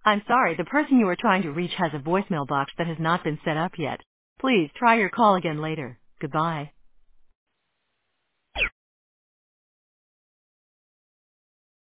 I'm sorry, the person you are trying to reach has a voicemail box that has not been set up yet. Please try your call again later. Goodbye.